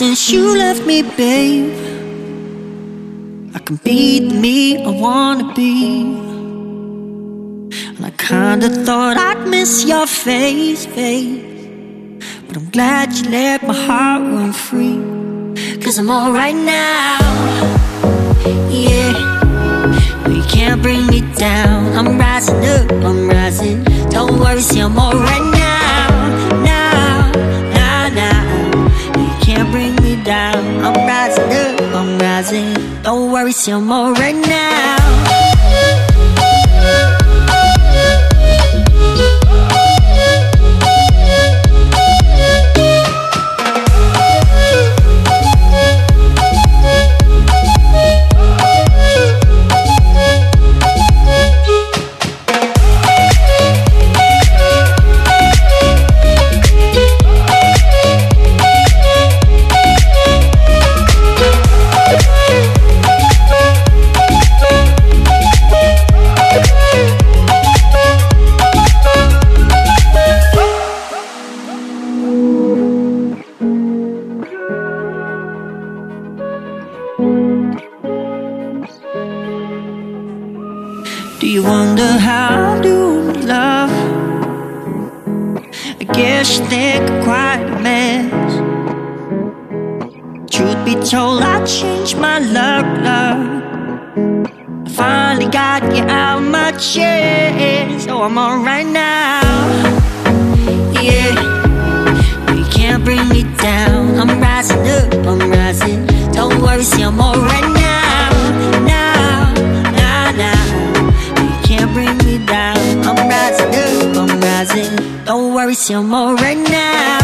since you left me, babe. I can be the me I wanna be. And I kinda thought I'd miss your face, babe, but I'm glad you let my heart run free. Cause I'm alright now, yeah. No, you can't bring me down. I'm rising up, I'm rising. Don't worry, see I'm alright now, now, now, now. No, you can't bring me down. I'm rising up, I'm rising. Don't worry, see I'm alright now. Do you wonder how I do love? I guess you think I'm quite a mess. Truth be told, I changed my luck, love. I finally got you out of my chest. So I'm alright now, yeah. You can't bring me down. I'm rising up, I'm rising. Don't worry, see I'm alright now, now, now, now. Can't bring me down. I'm rising up, I'm rising. Don't worry, see I'm alright now.